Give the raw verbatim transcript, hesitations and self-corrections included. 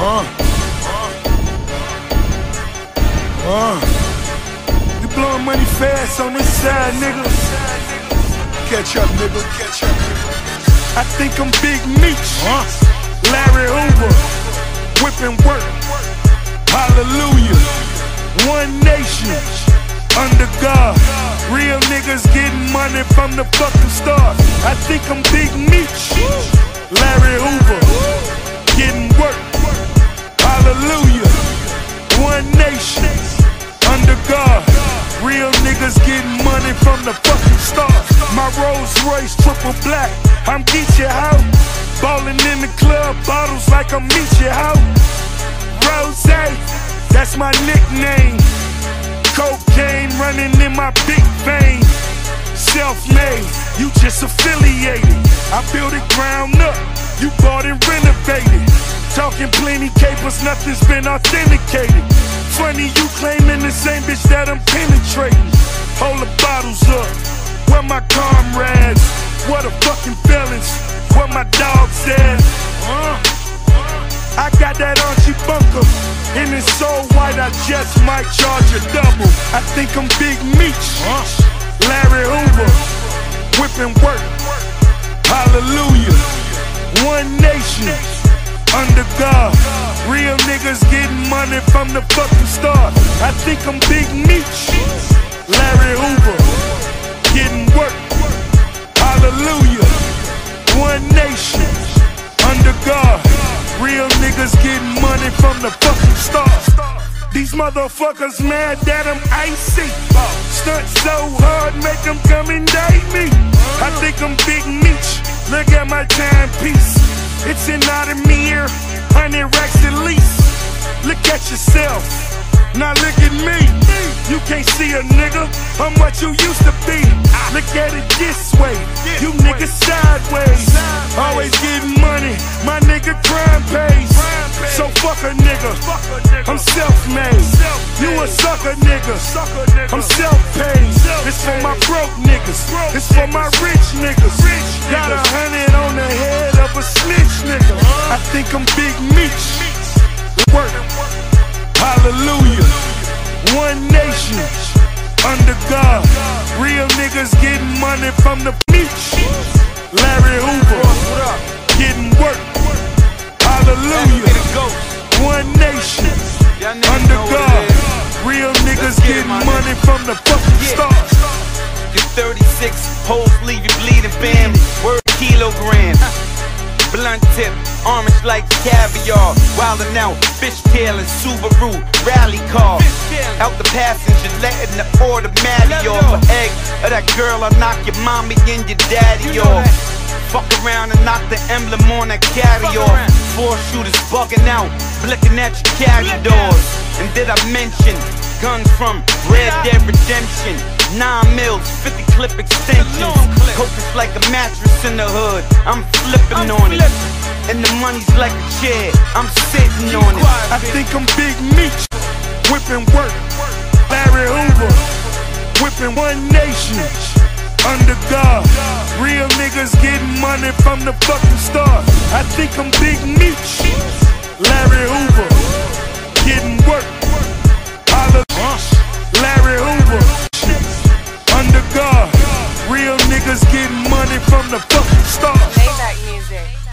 Uh, uh, you blowing money fast on this side, nigga. Catch up, nigga. Catch up, nigga. I think I'm Big Meech, uh, Larry Hoover, whipping work. Hallelujah. One nation under God. Real niggas getting money from the fucking start. I think I'm Big Meech, Larry Hoover, getting work. Hallelujah. One nation under God. Real niggas getting money from the fucking start. My Rolls Royce triple black, I'm Geechee out. Ballin' in the club, bottles like I'm Meechee out. Rose, that's my nickname. Cocaine running in my big vein. Self-made, you just affiliated. I built it ground up, you bought and renovated. Talking plenty capers, nothing's been authenticated. Funny you claiming the same bitch that I'm penetrating. Hold the bottles up, where my comrades? What a fucking feelings, where my dog said. uh, I got that Archie Bunker, and it's so white I just might charge a double. I think I'm Big Meech, Larry Hoover, whipping work. Hallelujah. One nation under God. Real niggas getting money from the fucking start. I think I'm Big Meech, Larry Hoover, getting work. Hallelujah. One nation under God. Real niggas getting money from the fucking start. These motherfuckers mad that I'm icy. Stunt so hard, make them come and date me. I think I'm Big Meech, look at my timepiece. It's an Audemars, hundred racks at least. Look at yourself, now look at me. You can't see a nigga, I'm what you used to be. Look at it this way, you niggas sideways. Always getting money, my nigga crime pays. So fuck a nigga, I'm self-made. You a sucker nigga, I'm self-paid. It's for my broke niggas, it's for my rich niggas. Got a hundred on the head of a snitch nigga. I think I'm Big Meech, work. Hallelujah. One nation under God. Real niggas getting money from the Meech, Larry Hoover, getting work. Hallelujah. One nation under God. Real niggas getting money from the fucking start. You thirty-six hoes leave you bleeding, fam. Word kilogram. Blunt tip, orange like caviar. Wildin' out, fishtail and Subaru rally car. Out the passenger, letting the automatic off. For egg of that girl, I knock your mommy and your daddy off. Fuck around and knock the emblem on that carry off. Four shooters bugging out, blicking at your carry doors. And did I mention guns from Red Dead Redemption? Nine mils, fifty clip extensions. Coke is like a mattress in the hood, I'm flipping on it. And the money's like a chair, I'm sitting on it. I think I'm Big Meech, whipping work. Larry Hoover, whipping one nation under God. Real niggas getting money from the fucking start. I think I'm Big Meech, Larry Hoover, getting work. Larry Hoover, under God. Real niggas getting money from the fucking start. Playback music.